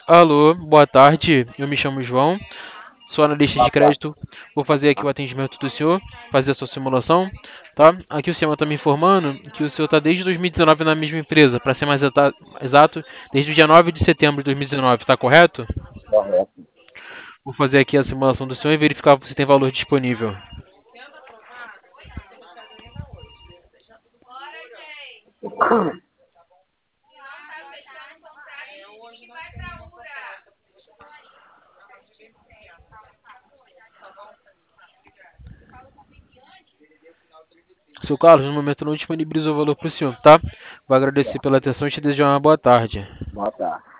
Alô, boa tarde. Eu me chamo João, sou analista de Boa tarde. crédito. Vou fazer aqui o atendimento do senhor, fazer a sua simulação, tá? Aqui o sistema está me informando que o senhor está desde 2019 na mesma empresa, para ser mais exato, desde o dia 9 de setembro de 2019, tá correto? Correto. Vou fazer aqui a simulação do senhor e verificar se tem valor disponível. Seu Carlos, no momento não disponibilizou o valor para o senhor, tá? Vou agradecer pela atenção e te desejar uma boa tarde. Boa tarde.